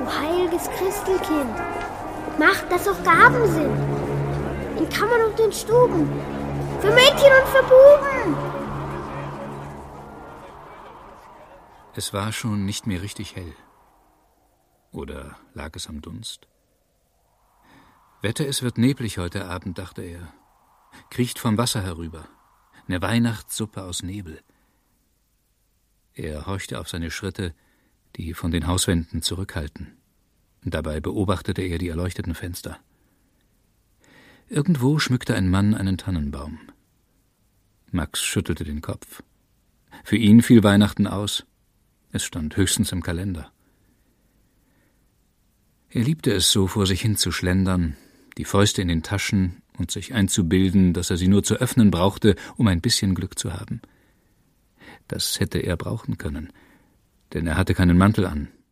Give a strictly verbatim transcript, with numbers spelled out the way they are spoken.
heiliges Christelkind, mach, dass auch Gaben sind. In Kammern und in Stuben. Für Mädchen und für Buben. Es war schon nicht mehr richtig hell. Oder lag es am Dunst? Wette, es wird neblig heute Abend, dachte er. Kriecht vom Wasser herüber. Eine Weihnachtssuppe aus Nebel. Er horchte auf seine Schritte, die von den Hauswänden zurückhallten. Dabei beobachtete er die erleuchteten Fenster. Irgendwo schmückte ein Mann einen Tannenbaum. Max schüttelte den Kopf. Für ihn fiel Weihnachten aus. Es stand höchstens im Kalender. Er liebte es, so vor sich hin zu schlendern, die Fäuste in den Taschen und sich einzubilden, dass er sie nur zu öffnen brauchte, um ein bisschen Glück zu haben. Das hätte er brauchen können, denn er hatte keinen Mantel an